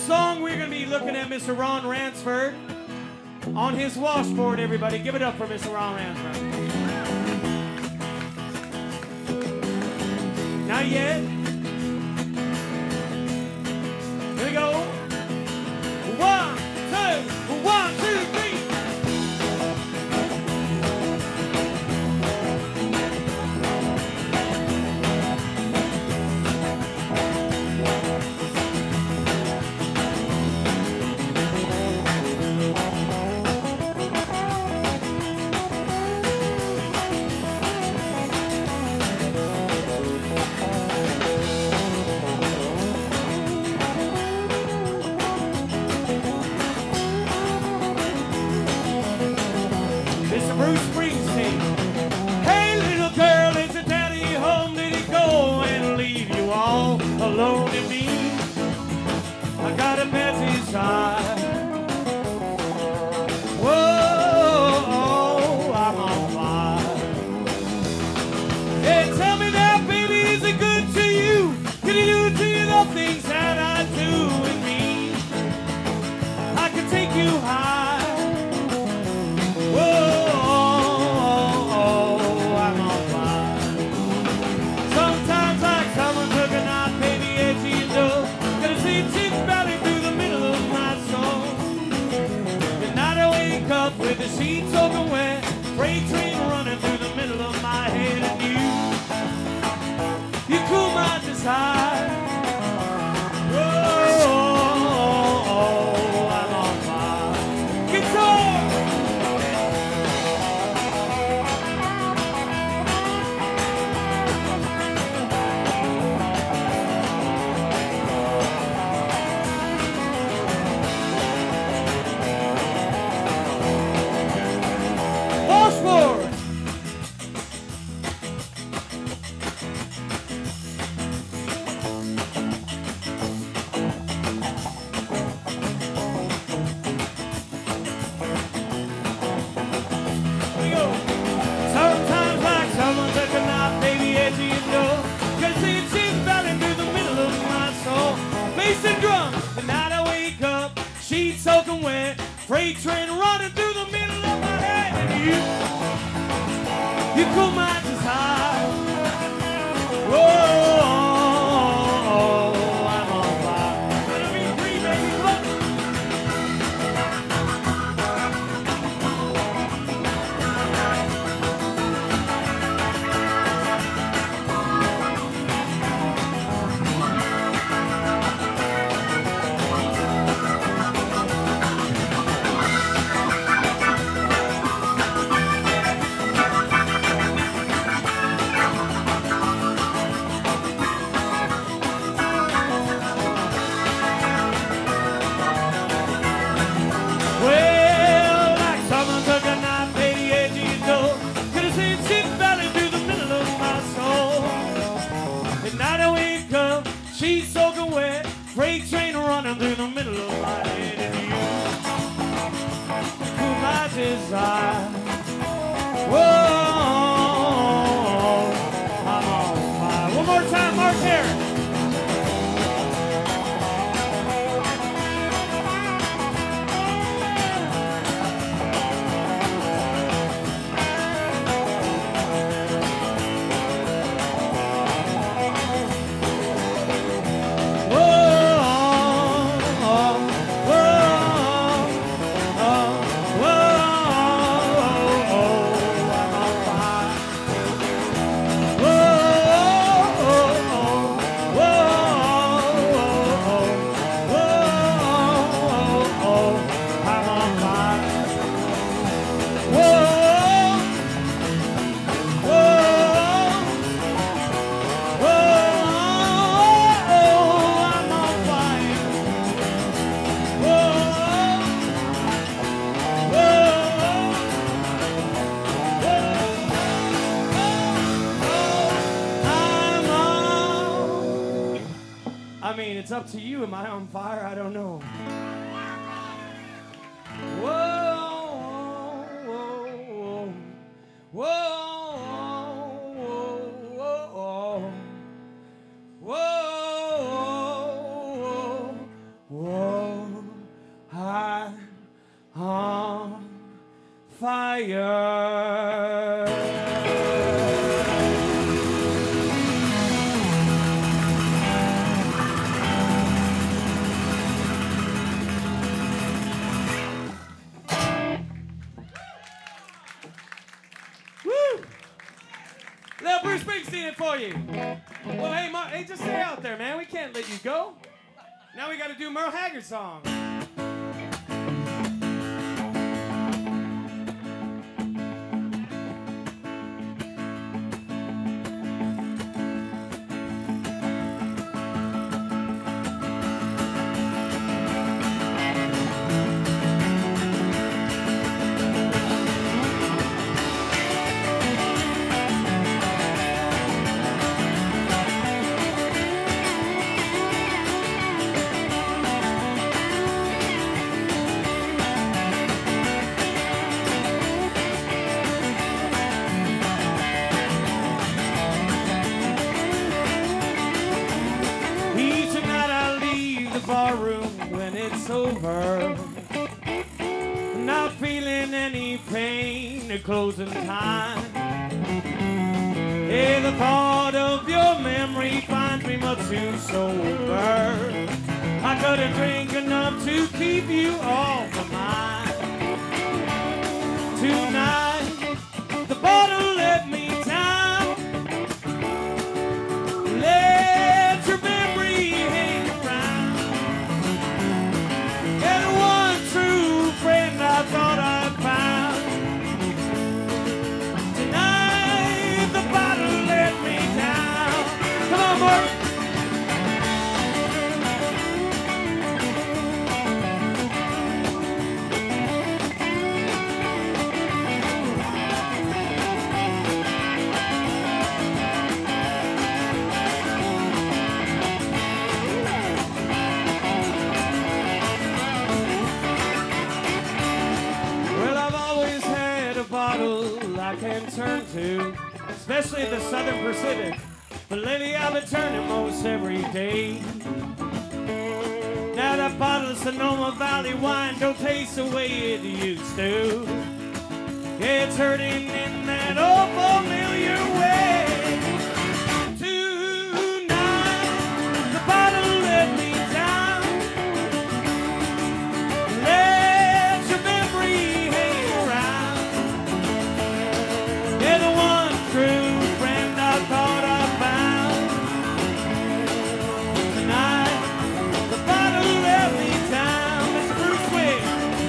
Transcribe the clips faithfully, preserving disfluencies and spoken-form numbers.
song, we're going to be looking at Mister Ron Ransford on his washboard, everybody. Give it up for Mister Ron Ransford. Not yet. Here we go. One, two, one, two, three. Bruce Springsteen. Hey, little girl, is your daddy home? Did he go and leave you all alone and me? I got a Betsy side. Whoa, I'm on fire. Hey, tell me now, baby, is it good to you? Can he do to you the things that I do with me? I can take you high. Whoa. With the sheets open wet, freight train running through the middle of my head, and you, you cool my desire. Oh, I'm on fire. Guitar! Washboard! Sometimes like someone took a knife, baby, as you know, cause it's she's battling through the middle of my soul. Bass and drum, the night I wake up, sheets soaking wet, freight train running through the middle of my head, and you, you cool my desire. Whoa, I'm on fire. Gonna be free, baby, look. Well, like someone took a knife, baby, as you know, could have seen sheep valley through the middle of my soul. At night I wake up, she's soaking wet, freight train running through the middle of my head, and you cool my desire. Whoa, I'm on fire. One more time, Mark Harris. I mean, it's up to you. Am I on fire? I don't know. Whoa, whoa, whoa, whoa, whoa, whoa, whoa, whoa, whoa. for you. Well, hey, Mar- hey, just stay out there, man. We can't let you go. Now we got to do Merle Haggard song. Barroom when it's over, not feeling any pain at closing time. Yeah, the thought of your memory finds me much too sober. I couldn't drink enough to keep you off my mind. Tonight, the bottle let me down. Let your memory hang around. I thought I found. Tonight the bottle let me down. Come on, Mark. I can turn to, especially the Southern Pacific. But lately I've been turning most every day. Now that bottle of Sonoma Valley wine don't taste the way it used to. Yeah, it's hurting in that old familiar way. Tonight, the bottle let me down. Let your memory hang around. You're the one true friend I thought I found. Tonight, the bottle let me down. Mister Bruce Wayne.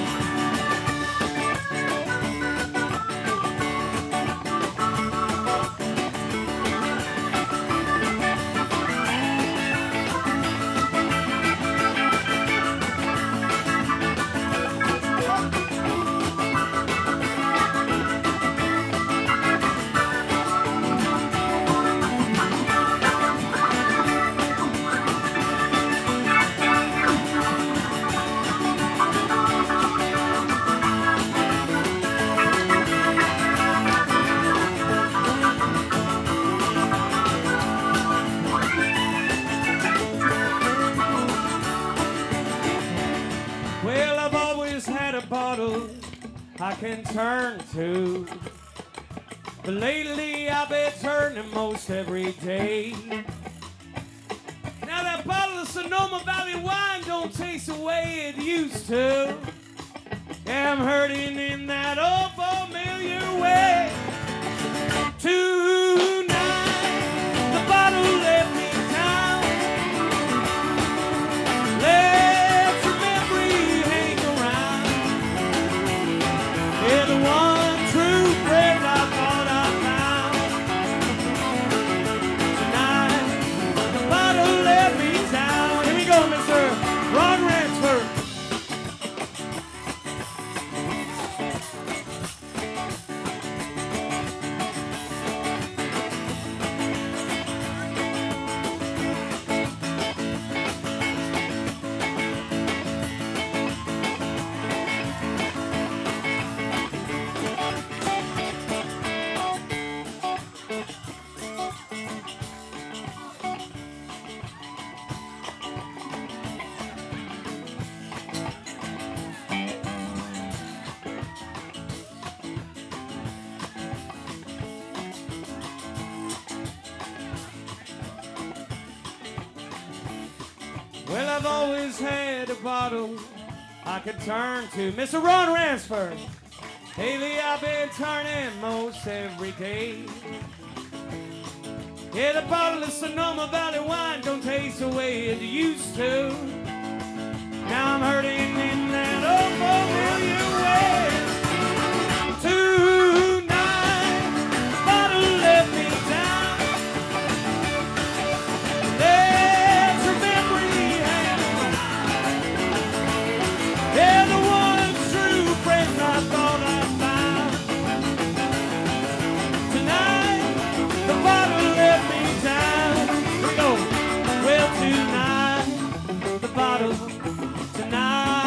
Well, I've always had a bottle I can turn to, but lately I've been turning most every day. Now that bottle of Sonoma Valley wine don't taste the way it used to. Yeah, I'm hurting in that old familiar way. Tonight, the bottle let me down. Let your memory hang around. Yeah, the one true friend I thought I found. Tonight, the bottle let me down. Here we go, Mister Ron Ransford. Well, I've always had a bottle I could turn to. Mister Ron Ransford. Lately I've been turning most every day. Yeah, the bottle of Sonoma Valley wine don't taste the way it used to. Now I'm hurting in that old familiar way. Tonight, the bottle let me down. There's a memory hanging around. Yeah, the one true friend I thought I found. Tonight, the bottle let me down. Here we go. Well, tonight, the bottle, tonight.